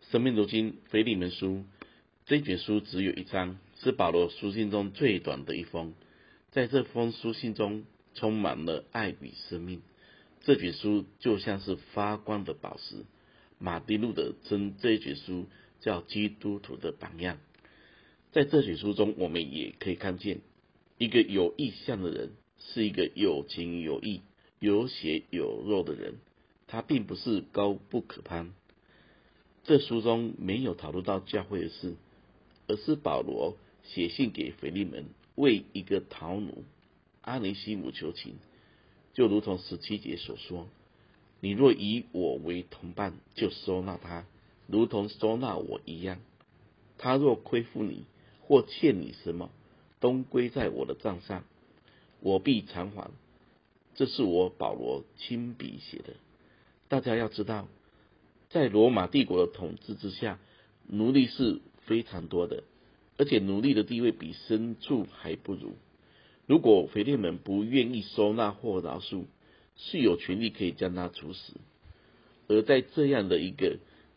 生命读经腓利门书这卷书只有一章，是保罗书信中最短的一封。在这封书信中充满了爱与生命。这卷书就像是发光的宝石。马丁路德称这卷书叫基督徒的榜样。在这卷书中，我们也可以看见一个有意向的人，是一个有情有义、有血有肉的人。他并不是高不可攀。这书中没有讨论到教会的事，而是保罗写信给腓利门，为一个逃奴阿尼西姆求情，就如同17节所说：你若以我为同伴，就收纳他，如同收纳我一样。他若亏负你或欠你什么，都归在我的账上，我必偿还。这是我保罗亲笔写的。大家要知道，在罗马帝国的统治之下，奴隶是非常多的，而且奴隶的地位比牲畜还不如。如果腓利门不愿意收纳或饶恕，是有权利可以将他处死。而在这样的一个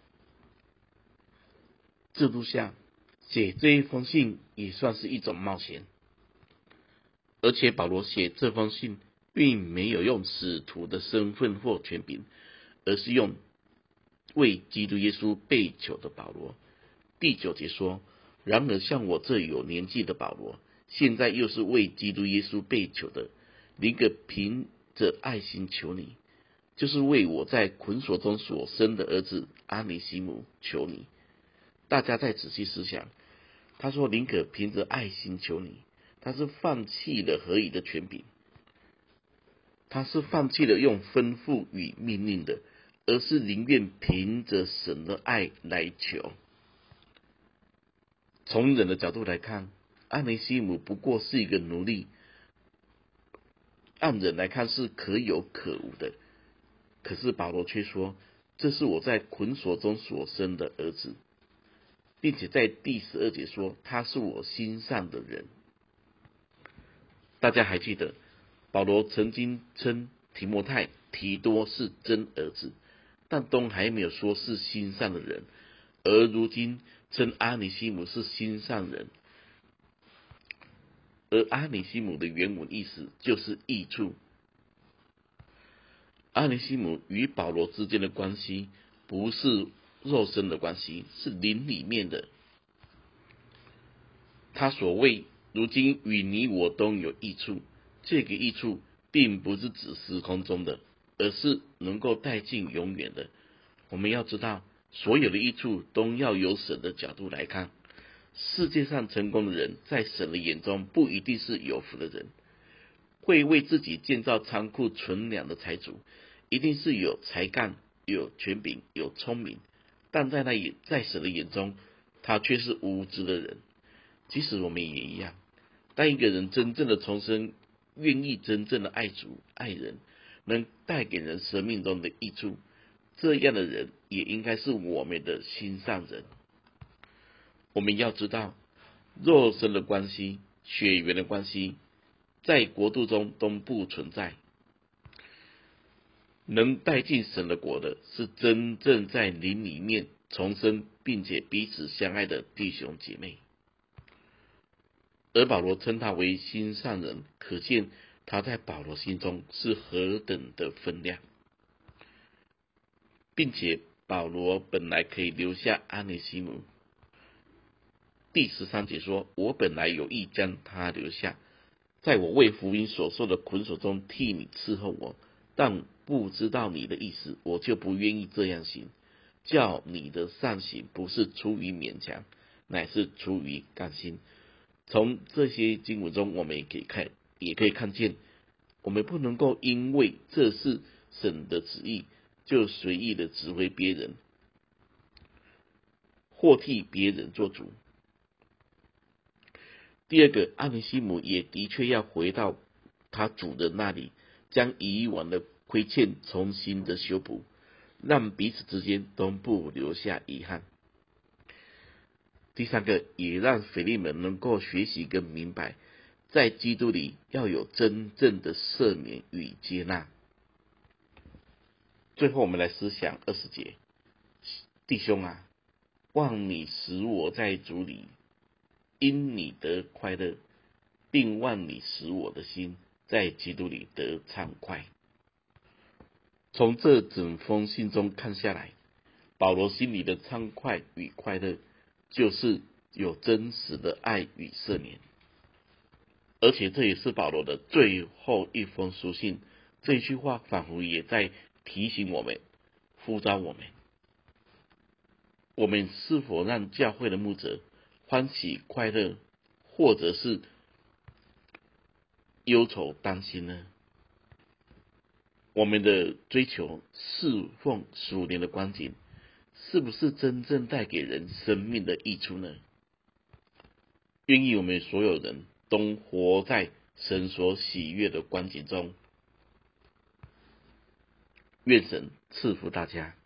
制度下，写这一封信也算是一种冒险。而且保罗写这封信并没有用使徒的身份或权柄，而是用为基督耶稣被囚的保罗。第9节说：然而像我这有年纪的保罗，现在又是为基督耶稣被囚的，宁可凭着爱心求你，就是为我在捆锁中所生的儿子阿尼西姆求你。大家再仔细思想，他说宁可凭着爱心求你，他是放弃了合宜的权柄，他是放弃了用吩咐与命令的，而是宁愿凭着神的爱来求。从人的角度来看，阿尼西姆不过是一个奴隶，按人来看是可有可无的。可是保罗却说，这是我在捆锁中所生的儿子，并且在第12节说，他是我心上的人。大家还记得，保罗曾经称提摩太、提多是真儿子，但都还没有说是心上的人，而如今称阿尼西姆是心上人。而阿尼西姆的原文意思就是益处。阿尼西姆与保罗之间的关系不是肉身的关系，是灵里面的。他所谓如今与你我都有益处，这个益处并不是指时空中的，而是能够带进永远的。我们要知道，所有的益处都要由神的角度来看。世界上成功的人，在神的眼中不一定是有福的人。会为自己建造仓库存粮的财主，一定是有才干、有权柄、有聪明，但在神的眼中，他却是无知的人。即使我们也一样，当一个人真正的重生，愿意真正的爱主爱人，能带给人生命中的益处，这样的人也应该是我们的心上人。我们要知道，肉身的关系、血缘的关系，在国度中都不存在。能带进神的国的，是真正在灵里面重生，并且彼此相爱的弟兄姐妹。而保罗称他为心上人，可见他在保罗心中是何等的分量，并且保罗本来可以留下阿尼西姆。第13节说：我本来有意将他留下，在我为福音所受的捆锁中替你伺候我，但不知道你的意思，我就不愿意这样行，叫你的善行不是出于勉强，乃是出于甘心。从这些经文中，我们也可以看见，我们不能够因为这是神的旨意，就随意的指挥别人，或替别人做主。第二个，阿尼西姆也的确要回到他主的那里，将以往的亏欠重新的修补，让彼此之间都不留下遗憾。第三个，也让腓利门能够学习跟明白，在基督里要有真正的赦免与接纳。最后我们来思想20节，弟兄啊， 望你使我在主里因你得快乐，并望你使我的心在基督里得畅快。从这整封信中看下来，保罗心里的畅快与快乐，就是有真实的爱与赦免。而且这也是保罗的最后一封书信，这句话仿佛也在提醒我们，呼召我们：我们是否让教会的牧者欢喜快乐，或者是忧愁担心呢？我们的追求侍奉属灵的光景，是不是真正带给人生命的益处呢？愿意我们所有人都活在神所喜悦的光景中。愿神赐福大家。